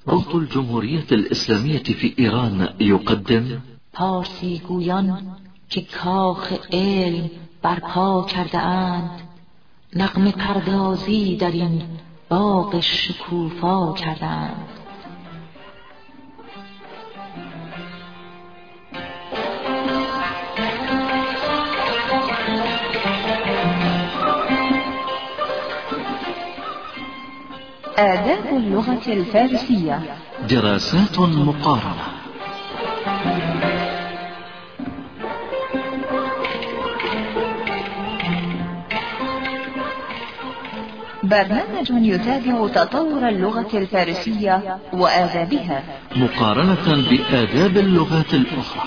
صوت الجمهورية الإسلامية في إيران يقدم پارسی گویان که کاخ علم برپا کرده اند، نغمه پردازی در این باغ شکوفا کرده اند. آداب اللغة الفارسية، دراسات مقارنة. برنامج يتابع تطور اللغة الفارسية وآدابها مقارنة بآداب اللغات الأخرى.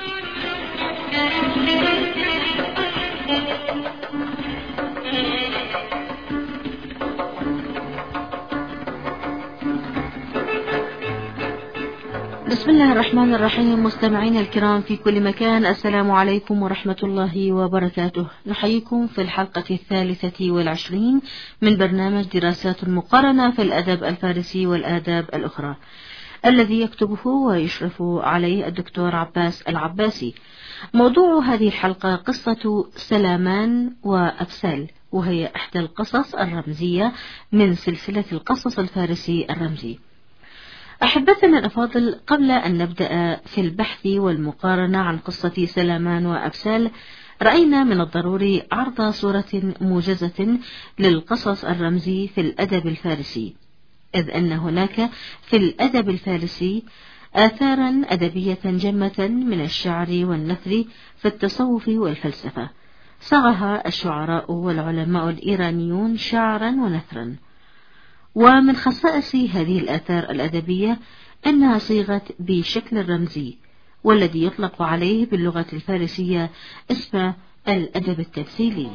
بسم الله الرحمن الرحيم. مستمعينا الكرام في كل مكان، السلام عليكم ورحمة الله وبركاته. نحييكم في الحلقة 23 من برنامج دراسات مقارنة في الأدب الفارسي والآداب الأخرى، الذي يكتبه ويشرف عليه الدكتور عباس العباسي. موضوع هذه الحلقة قصة سلامان وأبسال، وهي إحدى القصص الرمزية من سلسلة القصص الفارسي الرمزي. أحبتنا الأفاضل، قبل أن نبدأ في البحث والمقارنة عن قصة سلامان وأبسال، رأينا من الضروري عرض صورة موجزة للقصص الرمزي في الأدب الفارسي، إذ أن هناك في الأدب الفارسي آثارا أدبية جمة من الشعر والنثر في التصوف والفلسفة، صاغها الشعراء والعلماء الإيرانيون شعرا ونثرا. ومن خصائص هذه الآثار الأدبية أنها صيغت بشكل رمزي، والذي يطلق عليه باللغة الفارسية اسم الأدب التمثيلي.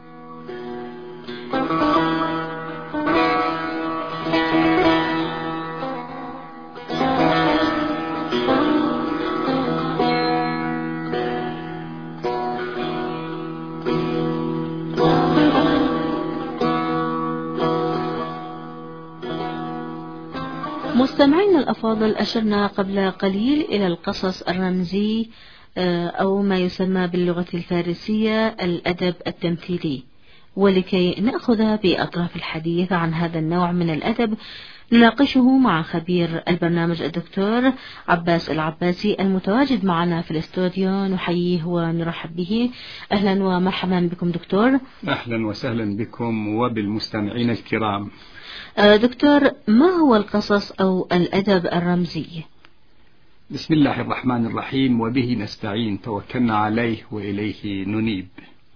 مستمعينا الأفاضل، أشرنا قبل قليل إلى القصص الرمزي أو ما يسمى باللغة الفارسية الأدب التمثيلي. ولكي نأخذ بأطراف الحديث عن هذا النوع من الأدب، نناقشه مع خبير البرنامج الدكتور عباس العباسي المتواجد معنا في الاستوديو. نحييه ونرحب به. أهلا ومرحبا بكم دكتور. أهلا وسهلا بكم وبالمستمعين الكرام. دكتور، ما هو القصص أو الأدب الرمزي؟ بسم الله الرحمن الرحيم، وبه نستعين، توكلنا عليه وإليه ننيب.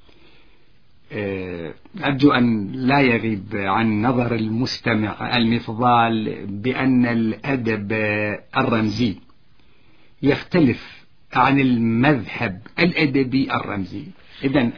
أرجو أن لا يغيب عن نظر المستمع المفضال بأن الأدب الرمزي يختلف عن المذهب الأدبي الرمزي. إذن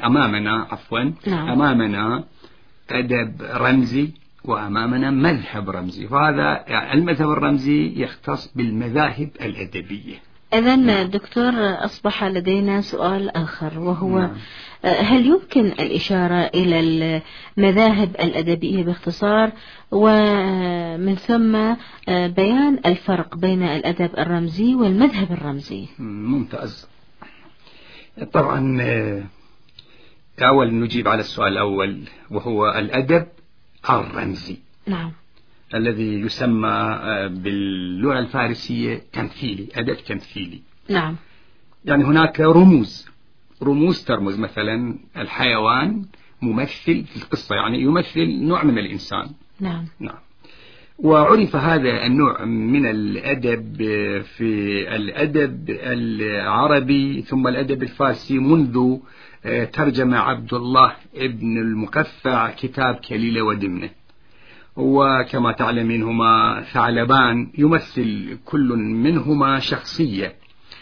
أمامنا أدب رمزي وأمامنا مذهب رمزي، وهذا المذهب الرمزي يختص بالمذاهب الأدبية. إذن دكتور، أصبح لدينا سؤال آخر، وهو هل يمكن الإشارة إلى المذاهب الأدبية باختصار، ومن ثم بيان الفرق بين الأدب الرمزي والمذهب الرمزي؟ ممتاز. طبعا أول نجيب على السؤال الأول، وهو الأدب الرمزي. نعم. الذي يسمى باللغة الفارسية تمثيلي، أدب تمثيلي. نعم. يعني هناك رموز ترمز، مثلا الحيوان ممثل في القصة، يعني يمثل نوع من الإنسان. نعم. وعرف هذا النوع من الأدب في الأدب العربي ثم الأدب الفارسي منذ ترجم عبد الله ابن المقفع كتاب كليلة ودمنة. وكما تعلمين هما ثعلبان، يمثل كل منهما شخصية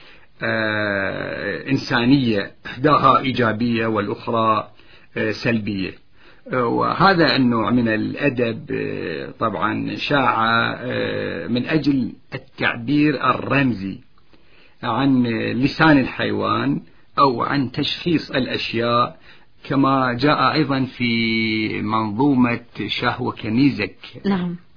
إنسانية، إحداها إيجابية والأخرى سلبية. وهذا النوع من الأدب طبعا شاع من أجل التعبير الرمزي عن لسان الحيوان أو عن تشخيص الأشياء، كما جاء أيضا في منظومة شهوة كنيزك. نعم.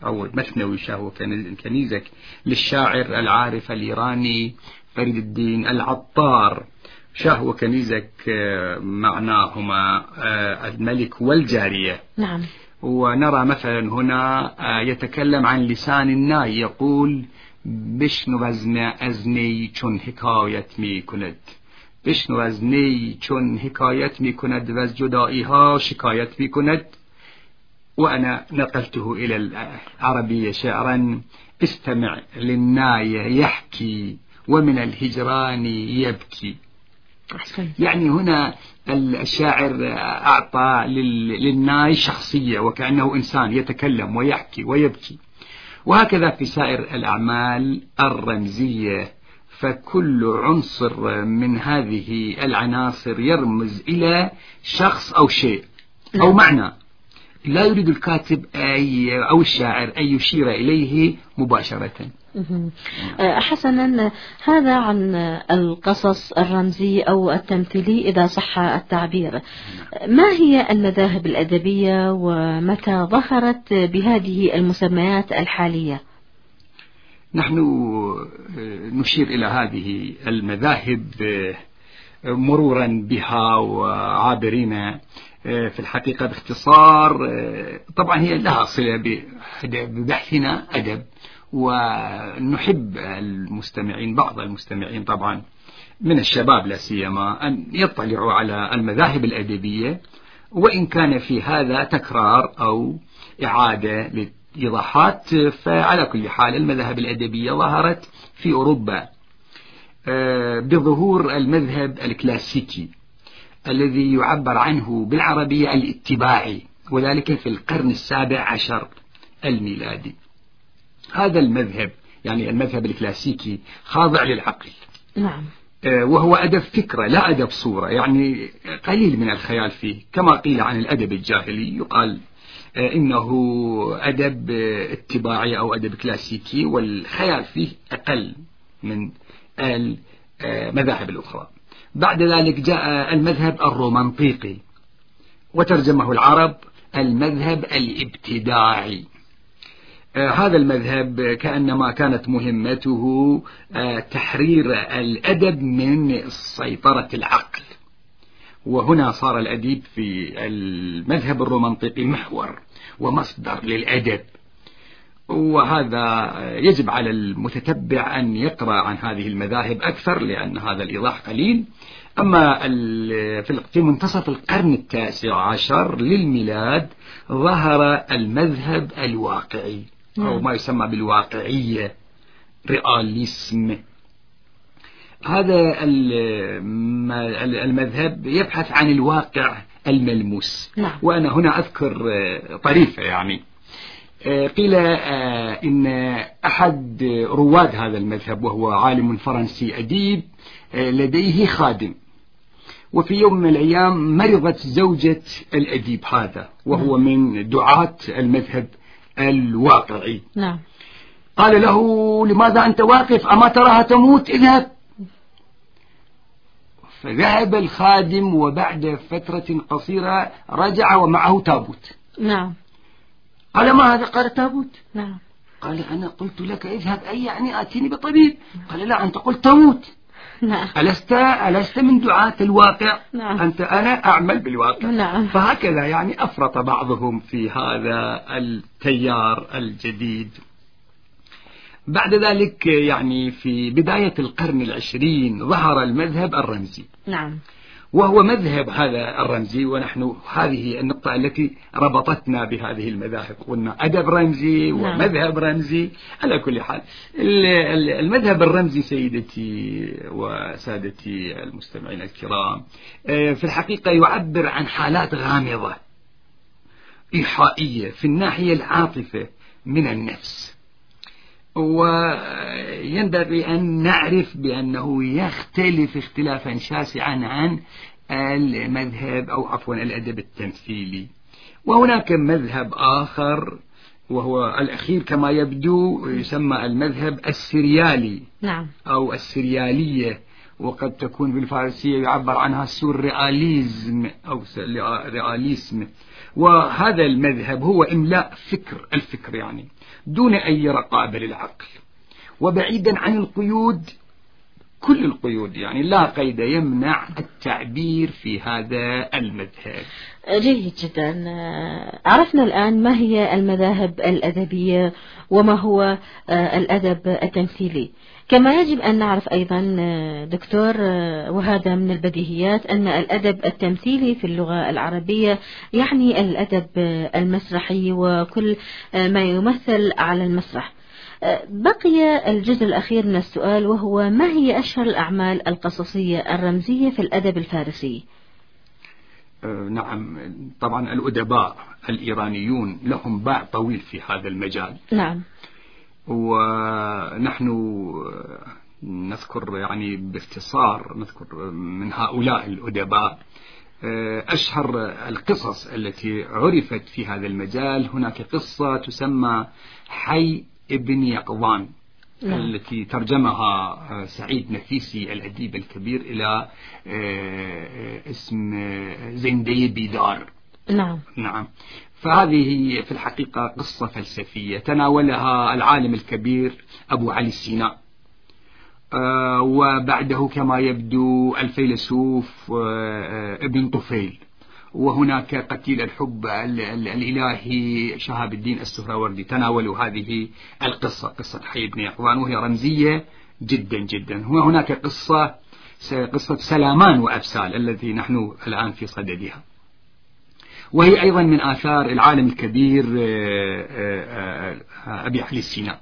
أو مثنوي شهوة كنيزك للشاعر العارف الإيراني فريد الدين العطار. شهوة كنيزك معناهما الملك والجارية. نعم. ونرى مثلا هنا يتكلم عن لسان الناي، يقول بشنو ازنی چون حکایت می کند، بشنو ازنی چون حکایت می کند و از جدایی ها شکایت می کند. وأنا نقلته إلى العربية شعرا: استمع للناي يحكي ومن الهجران يبكي. يعني هنا الشاعر أعطى للناي شخصية وكأنه إنسان يتكلم ويحكي ويبكي. وهكذا في سائر الأعمال الرمزية، فكل عنصر من هذه العناصر يرمز إلى شخص أو شيء أو معنى، لا يريد الكاتب أو الشاعر أن يشير إليه مباشرة. حسنا، هذا عن القصص الرمزي أو التمثيلي إذا صح التعبير. ما هي المذاهب الأدبية ومتى ظهرت بهذه المسميات الحالية؟ نحن نشير إلى هذه المذاهب مرورا بها وعابرين في الحقيقة باختصار. طبعا هي لها صلة ببحثنا أدب، ونحب المستمعين، بعض المستمعين طبعا من الشباب لا سيما، أن يطلعوا على المذاهب الأدبية، وإن كان في هذا تكرار أو إعادة للإيضاحات. فعلى كل حال المذاهب الأدبية ظهرت في أوروبا بظهور المذهب الكلاسيكي الذي يعبر عنه بالعربية الاتباعي، وذلك في القرن 17 الميلادي. هذا المذهب يعني المذهب الكلاسيكي خاضع للعقل. نعم. وهو أدب فكرة لا أدب صورة، يعني قليل من الخيال فيه، كما قيل عن الأدب الجاهلي يقال إنه أدب اتباعي أو أدب كلاسيكي، والخيال فيه أقل من المذاهب الأخرى. بعد ذلك جاء المذهب الرومانطيقي، وترجمه العرب المذهب الابتداعي. هذا المذهب كأنما كانت مهمته تحرير الأدب من سيطرة العقل، وهنا صار الأديب في المذهب الرومانطيقي محور ومصدر للأدب. وهذا يجب على المتتبع أن يقرأ عن هذه المذاهب أكثر، لأن هذا الإيضاح قليل. أما في منتصف القرن 19 للميلاد ظهر المذهب الواقعي أو ما يسمى بالواقعية، رياليسم. هذا المذهب يبحث عن الواقع الملموس. وأنا هنا أذكر طريفة، يعني قيل إن أحد رواد هذا المذهب وهو عالم فرنسي أديب لديه خادم، وفي يوم من الأيام مرضت زوجة الأديب هذا وهو من دعاة المذهب الواقعي. نعم. قال له: لماذا أنت واقف؟ أما تراها تموت؟ اذهب. فذهب الخادم، وبعد فترة قصيرة رجع ومعه تابوت. نعم. قال: ما هذا؟ قال: تابوت. نعم. قال: أنا قلت لك اذهب، أي يعني آتيني بطبيب. قال: لا، أنت قلت تموت. نعم. ألست من دعاة الواقع؟ نعم. أنا أعمل بالواقع. نعم. فهكذا يعني أفرط بعضهم في هذا التيار الجديد. بعد ذلك يعني في بداية القرن 20 ظهر المذهب الرمزي. نعم. وهو مذهب هذا الرمزي، ونحن هذه النقطة التي ربطتنا بهذه المذاهب، قلنا أدب رمزي ومذهب رمزي. على كل حال المذهب الرمزي سيدتي وسادتي المستمعين الكرام في الحقيقة يعبر عن حالات غامضة إيحائية في الناحية العاطفة من النفس، وينبغي أن نعرف بأنه يختلف اختلافا شاسعا عن المذهب أو عفوا الأدب التمثيلي. وهناك مذهب آخر وهو الأخير كما يبدو يسمى المذهب السريالي. نعم. أو السريالية، وقد تكون بالفارسية يعبر عنها سورياليزم أو رياليسم. وهذا المذهب هو إملاء الفكر يعني دون أي رقابة للعقل، وبعيدا عن القيود، كل القيود يعني لا قيد يمنع التعبير في هذا المذهب. جيد جدا. عرفنا الآن ما هي المذاهب الأدبية وما هو الأدب التمثيلي. كما يجب أن نعرف أيضا دكتور، وهذا من البديهيات، أن الأدب التمثيلي في اللغة العربية يعني الأدب المسرحي وكل ما يمثل على المسرح. بقي الجزء الأخير من السؤال، وهو ما هي أشهر الأعمال القصصية الرمزية في الأدب الفارسي؟ نعم، طبعا الأدباء الإيرانيون لهم باع طويل في هذا المجال. نعم. ونحن نذكر يعني باختصار، نذكر من هؤلاء الأدباء أشهر القصص التي عرفت في هذا المجال. هناك قصة تسمى حي ابن يقظان، التي ترجمها سعيد نفيسي الأديب الكبير إلى اسم زندي بيدار. نعم. فهذه في الحقيقة قصة فلسفية تناولها العالم الكبير أبو علي السيناء، وبعده كما يبدو الفيلسوف ابن طفيل، وهناك قتيل الحب الإلهي شهاب الدين السهروردي. تناولوا هذه القصة، قصة حي بن يقظان، وهي رمزية جدا جدا. وهناك قصة سلامان وأبسال التي نحن الآن في صددها، وهي أيضا من آثار العالم الكبير أبي علي السيناء.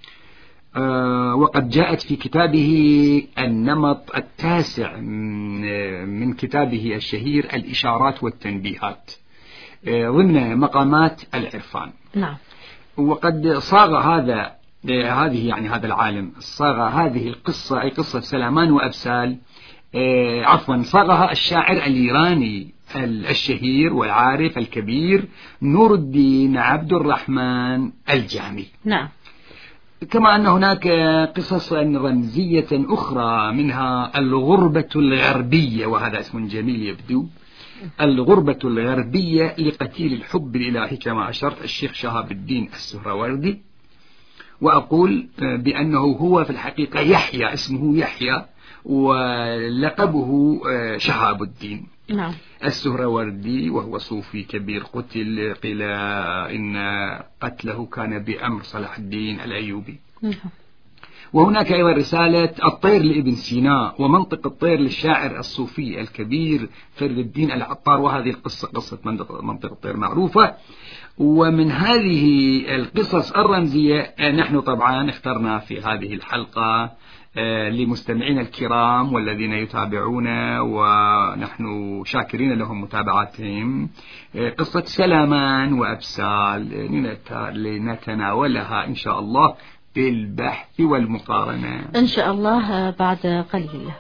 وقد جاءت في كتابه النمط التاسع من كتابه الشهير الإشارات والتنبيهات ضمن مقامات العرفان. نعم. وقد صاغ هذا العالم صاغ هذه القصة، أي قصة سلامان وأبسال، صاغها الشاعر الإيراني الشهير والعارف الكبير نور الدين عبد الرحمن الجامي. نعم. كما أن هناك قصص رمزية أخرى، منها الغربة الغربية، وهذا اسم جميل يبدو، الغربة الغربية لقتيل الحب الإلهي كما أشرت الشيخ شهاب الدين السهروردي. وأقول بأنه هو في الحقيقة يحيى، اسمه يحيى، ولقبه شهاب الدين. نعم. السهروردي، وهو صوفي كبير قتل، قيل إن قتله كان بأمر صلاح الدين الأيوبي. وهناك أيضا رسالة الطير لابن سينا، ومنطق الطير للشاعر الصوفي الكبير فرد الدين العطار. وهذه القصة قصة منطق الطير معروفة. ومن هذه القصص الرمزية نحن طبعا اخترنا في هذه الحلقة لمستمعين الكرام والذين يتابعون، ونحن شاكرين لهم متابعتهم، قصة سلامان وأبسال لنتناولها إن شاء الله بالبحث والمقارنة إن شاء الله بعد قليل.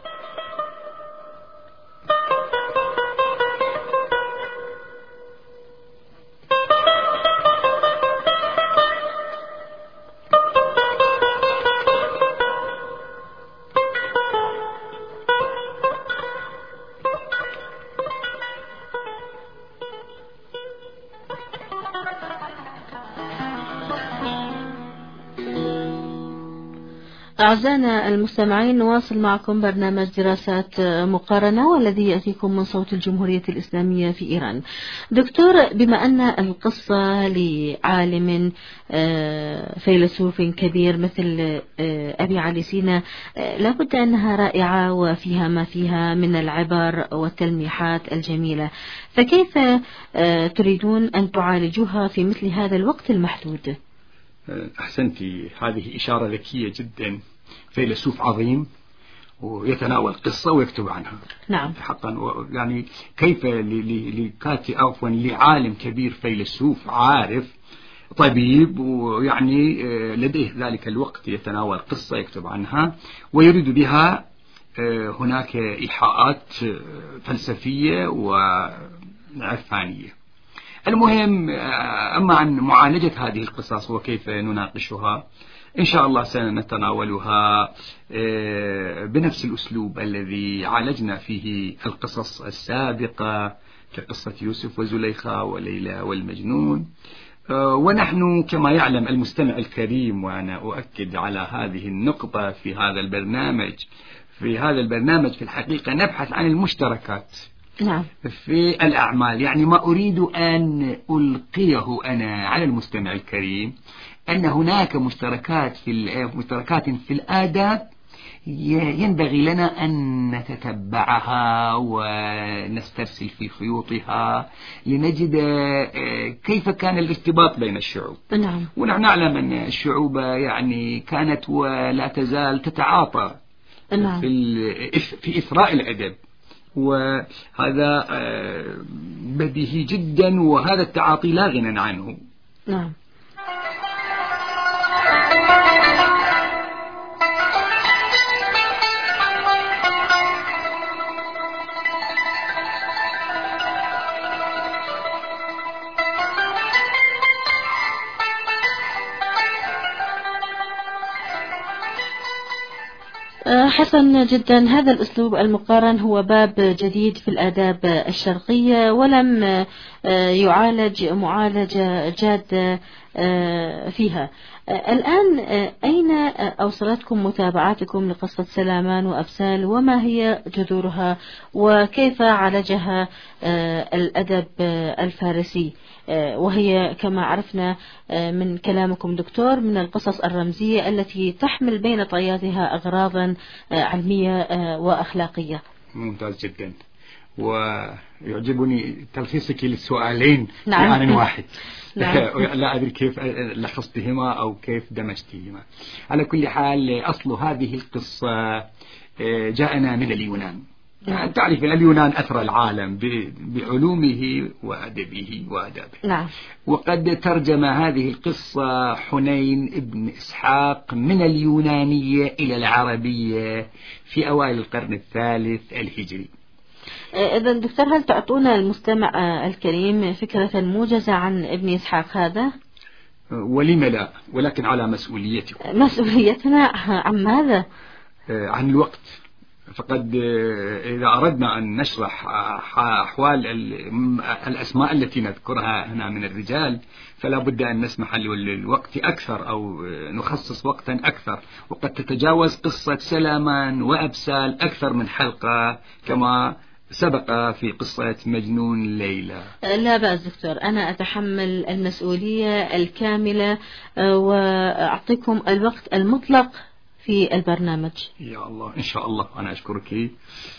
أعزائنا المستمعين، نواصل معكم برنامج دراسات مقارنة، والذي يأتيكم من صوت الجمهورية الإسلامية في إيران. دكتور، بما أن القصة لعالم فيلسوف كبير مثل أبي علي سينا لابد أنها رائعة وفيها ما فيها من العبر والتلميحات الجميلة، فكيف تريدون أن تعالجوها في مثل هذا الوقت المحدود؟ أحسنتي، هذه إشارة ذكية جدا. فيلسوف عظيم ويتناول قصة ويكتب عنها. نعم. حقا يعني كيف لعالم كبير فيلسوف عارف طبيب، ويعني لديه ذلك الوقت يتناول قصة يكتب عنها ويريد بها هناك إيحاءات فلسفية وعرفانية. المهم، أما عن معالجة هذه القصص وكيف نناقشها، إن شاء الله سنتناولها بنفس الأسلوب الذي عالجنا فيه القصص السابقة كقصة يوسف وزليخة وليلى والمجنون. ونحن كما يعلم المستمع الكريم، وأنا أؤكد على هذه النقطة في هذا البرنامج، في الحقيقة نبحث عن المشتركات نعم. في الأعمال. يعني ما أريد أن ألقيه أنا على المستمع الكريم أن هناك مشتركات في الآداب ينبغي لنا أن نتتبعها ونسترسل في خيوطها لنجد كيف كان الارتباط بين الشعوب. نعم. ونحن نعلم أن الشعوب يعني كانت ولا تزال تتعاطى نعم. في إثراء الأدب، وهذا بديهي جدا، وهذا التعاطي لا غنى عنه. نعم. حسن جدا. هذا الأسلوب المقارن هو باب جديد في الآداب الشرقية، ولم يعالج معالجة جادة فيها. الآن أين أوصلتكم متابعاتكم لقصة سلامان وأبسال، وما هي جذورها، وكيف عالجها الأدب الفارسي، وهي كما عرفنا من كلامكم دكتور من القصص الرمزية التي تحمل بين طياتها أغراضا علمية وأخلاقية؟ ممتاز جدا، ويعجبني تلخيصك للسؤالين في نعم. آن واحد. نعم. لا أدري كيف لخصتهما أو كيف دمجتهما. على كل حال أصل هذه القصة جاءنا من اليونان. نعم. تعرف اليونان أثرى العالم بعلومه وأدبه وآدابه. نعم. وقد ترجم هذه القصة حنين ابن إسحاق من اليونانية إلى العربية في أوائل القرن الثالث الهجري. إذا دكتور، هل تعطونا المستمع الكريم فكرة موجزة عن ابن إسحاق هذا؟ ولم لا، ولكن على مسؤوليتكم. مسؤوليتنا عن ماذا؟ عن الوقت. فقد إذا أردنا أن نشرح أحوال الأسماء التي نذكرها هنا من الرجال فلا بد أن نسمح للوقت أكثر أو نخصص وقتا أكثر، وقد تتجاوز قصة سلامان وأبسال أكثر من حلقة كما سبق في قصة مجنون ليلى. لا بأس دكتور، أنا أتحمل المسؤولية الكاملة وأعطيكم الوقت المطلق في البرنامج. يا الله، إن شاء الله. أنا أشكرك،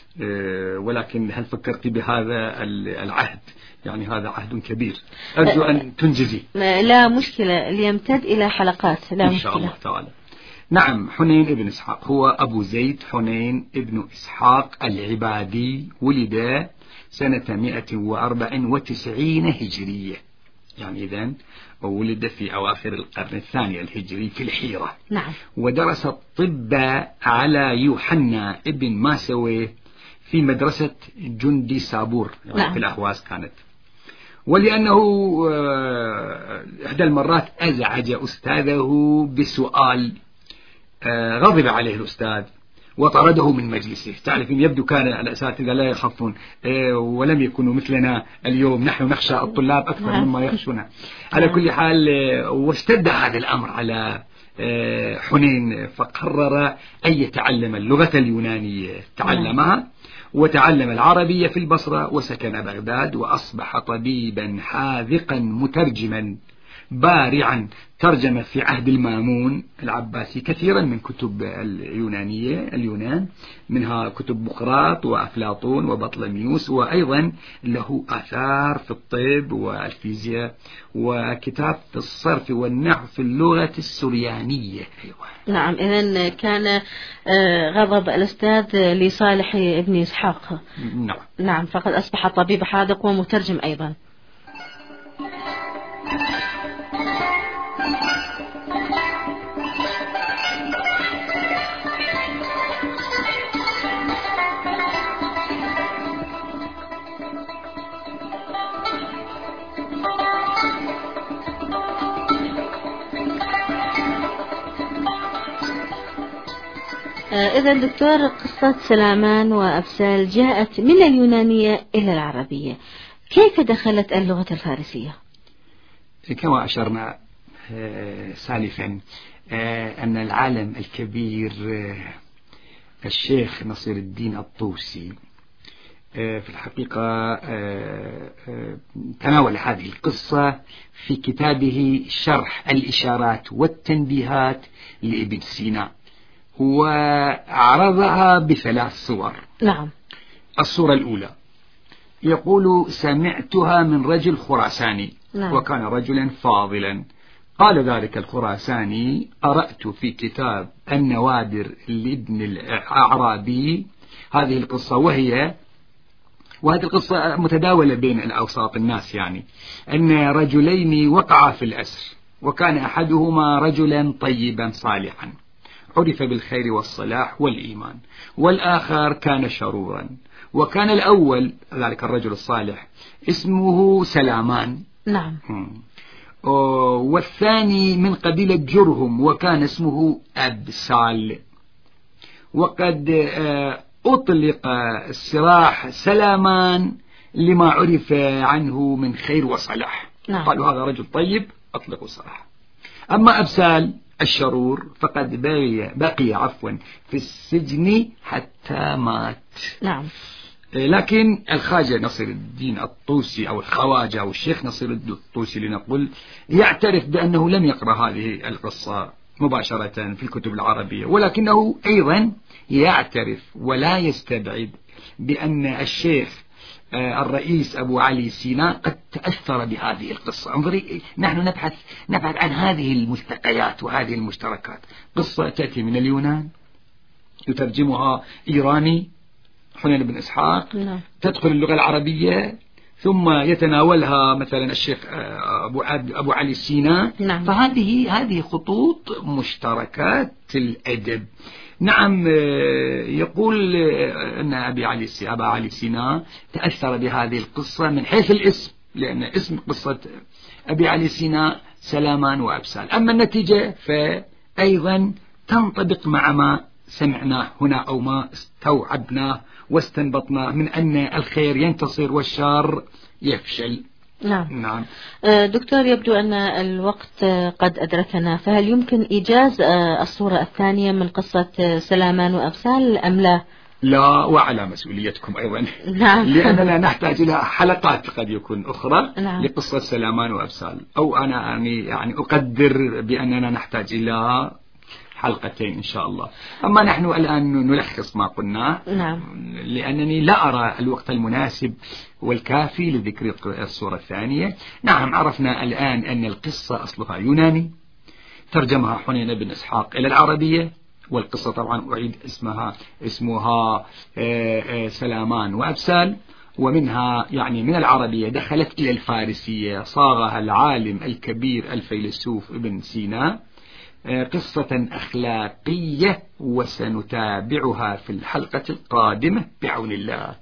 ولكن هل فكرت بهذا العهد؟ يعني هذا عهد كبير، أرجو أن تنجزي. لا مشكلة، ليمتد إلى حلقات، لا إن مشكلة. شاء الله تعالى. نعم، حنين ابن إسحاق هو أبو زيد حنين ابن إسحاق العبادي، ولد سنة 194 هجرية، يعني إذن ولد في أواخر القرن الثاني الهجري في الحيرة. نعم. ودرس الطب على يوحنا ابن ماسوي في مدرسة جندي سابور، يعني نعم. في الأهواز كانت. ولأنه إحدى المرات أزعج أستاذه بسؤال غضب عليه الأستاذ وطرده من مجلسه. تعرفين، يبدو كان الأساتذة لا يخافون، ولم يكونوا مثلنا اليوم، نحن نخشى الطلاب أكثر مما يخشونا. على كل حال، واشتد هذا الأمر على حنين، فقرر أن يتعلم اللغة اليونانية، تعلمها وتعلم العربية في البصرة، وسكن بغداد، وأصبح طبيبا حاذقا مترجما بارعا. ترجم في عهد المامون العباسي كثيرا من كتب اليونان، منها كتب بقراط وأفلاطون وبطلميوس، وأيضا له آثار في الطب والفيزياء، وكتاب في الصرف والنحو في اللغة السريانية. نعم، إذن كان غضب الأستاذ لصالح ابن إسحاق. نعم. نعم، فقد أصبح طبيب حاذق ومترجم أيضا. إذا دكتور، قصة سلامان وأبسال جاءت من اليونانية إلى العربية، كيف دخلت اللغة الفارسية؟ كما أشرنا سالفا أن العالم الكبير الشيخ نصير الدين الطوسي في الحقيقة تناول هذه القصة في كتابه شرح الإشارات والتنبيهات لابن سينا، وعرضها بثلاث صور. نعم. الصورة الأولى يقول: سمعتها من رجل خراساني. نعم. وكان رجلا فاضلا. قال ذلك الخراساني: قرأت في كتاب النوادر لابن الأعرابي هذه القصة، وهذه القصة متداولة بين الأوساط الناس، يعني أن رجلين وقعا في الأسر، وكان أحدهما رجلا طيبا صالحا عرف بالخير والصلاح والإيمان، والآخر كان شرورا. وكان الأول ذلك الرجل الصالح اسمه سلامان. نعم. والثاني من قبيلة جرهم وكان اسمه أبسال. وقد أطلق السراح سلامان لما عرف عنه من خير وصلاح. نعم. قالوا هذا رجل طيب، أطلقوا السراح. أما أبسال الشرور فقد بقي في السجن حتى مات. نعم. لكن الخواجة نصير الدين الطوسي أو الخواجة أو الشيخ نصير الدين الطوسي لنقول يعترف بأنه لم يقرأ هذه القصة مباشرة في الكتب العربية، ولكنه أيضا يعترف ولا يستبعد بأن الشيخ الرئيس أبو علي سينا قد تأثر بهذه القصة. انظري، نحن نبحث عن هذه الملتقيات وهذه المشتركات. قصة تأتي من اليونان يترجمها إيراني حنين بن إسحاق، تدخل اللغة العربية، ثم يتناولها مثلا الشيخ أبو علي سينا. نعم. فهذه خطوط مشتركات الأدب. نعم. يقول أن أبا علي سينا تأثر بهذه القصة من حيث الاسم، لأن اسم قصة أبي علي سينا سلامان وأبسال. أما النتيجة فأيضا تنطبق مع ما سمعناه هنا أو ما استوعبناه واستنبطناه من أن الخير ينتصر والشر يفشل. نعم. نعم. دكتور، يبدو أن الوقت قد أدركنا، فهل يمكن إيجاز الصورة الثانية من قصة سلامان وأبسال أم لا؟ لا، وعلى مسؤوليتكم أيضا. نعم. لأننا نحتاج إلى حلقات قد يكون أخرى. نعم. لقصة سلامان وأبسال، أو أنا يعني أقدر بأننا نحتاج إلى حلقتين إن شاء الله. أما نحن الآن نلخص ما قلنا. نعم. لأنني لا أرى الوقت المناسب والكافي لذكر الصورة الثانية. نعم، عرفنا الآن أن القصة أصلها يوناني، ترجمها حنين بن إسحاق إلى العربية، والقصة طبعا أعيد اسمها سلامان وأبسال، ومنها يعني من العربية دخلت إلى الفارسية، صاغها العالم الكبير الفيلسوف ابن سينا. قصة أخلاقية، وسنتابعها في الحلقة القادمة بعون الله.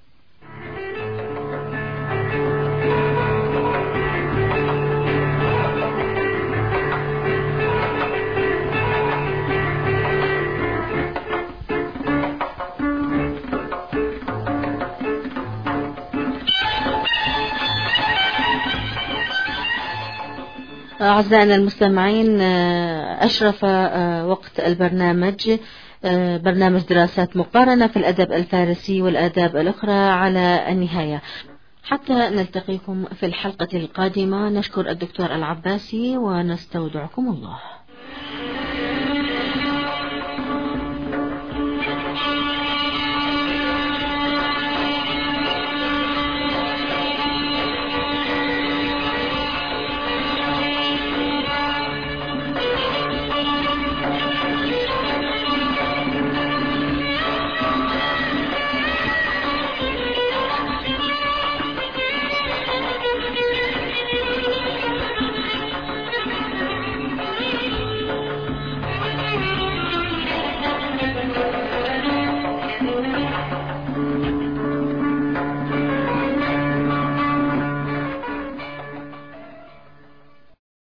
أعزائنا المستمعين، أشرف وقت البرنامج، برنامج دراسات مقارنة في الأدب الفارسي والآداب الأخرى، على النهاية. حتى نلتقيكم في الحلقة القادمة، نشكر الدكتور العباسي ونستودعكم الله.